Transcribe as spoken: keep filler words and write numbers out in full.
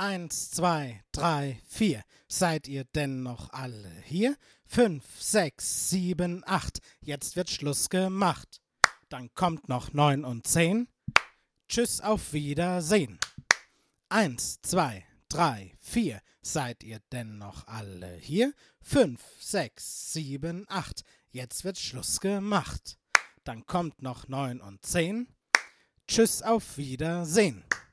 Eins, zwei, drei, vier. Seid ihr denn noch alle hier? Fünf, sechs, sieben, acht. Jetzt wird Schluss gemacht. Dann kommt noch neun und zehn. Tschüss, auf Wiedersehen. Eins, zwei, drei, vier. Seid ihr denn noch alle hier? Fünf, sechs, sieben, acht. Jetzt wird Schluss gemacht. Dann kommt noch neun und zehn. Tschüss, auf Wiedersehen.